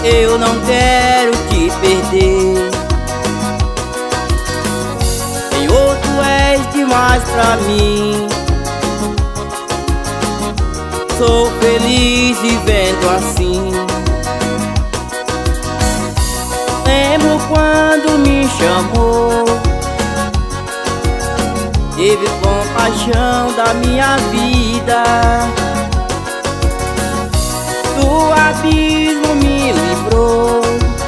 eu não quero te perder. Senhor, tu és demais pra mim. Sou feliz vivendo assim. Lembro quando me chamou, teve compaixão da minha vida. Do abismo me livrou,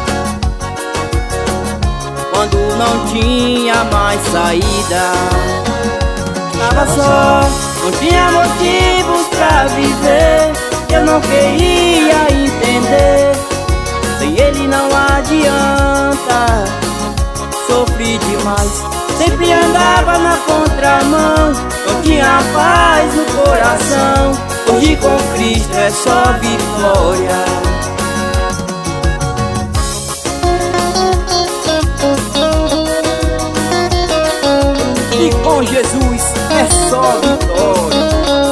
quando não tinha mais saída. Estava só, não tinha motivos pra viver. Eu não queria entender, sem ele não adianta. Sofri demais, sempre andava na contramão, não tinha paz no coração. Hoje com Cristo é só vitória. E com Jesus é só vitória.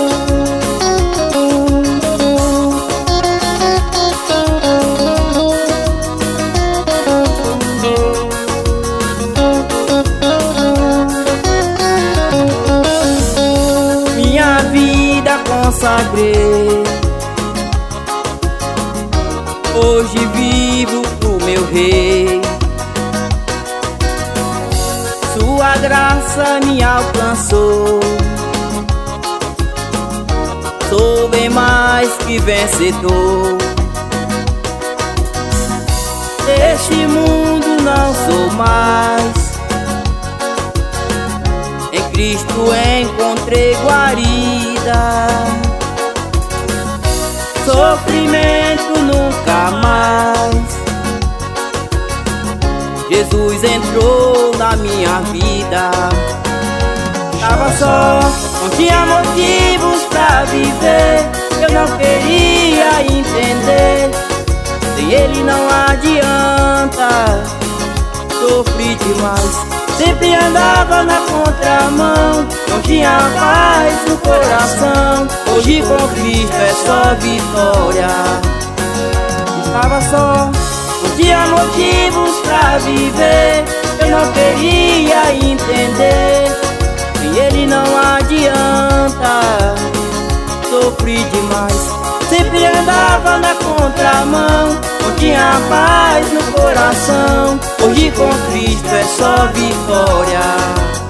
Minha vida consagrei, hoje vivo pro meu Rei. Sua graça me alcançou, sou bem mais que vencedor. Deste mundo não sou mais, em Cristo encontrei guarida. Sofrimento nunca mais, Jesus entrou na minha vida. Tava só, não tinha motivos pra viver. Eu não queria entender, sem ele não adianta. Sofri demais, sempre andava na contramão, não tinha paz no coração. Hoje com Cristo é só vitória. Estava só, não tinha motivos pra viver. Eu não queria entender, sem ele não adianta. Sofri demais, sempre andava na contramão, não tinha paz no coração. Hoje com Cristo é só vitória.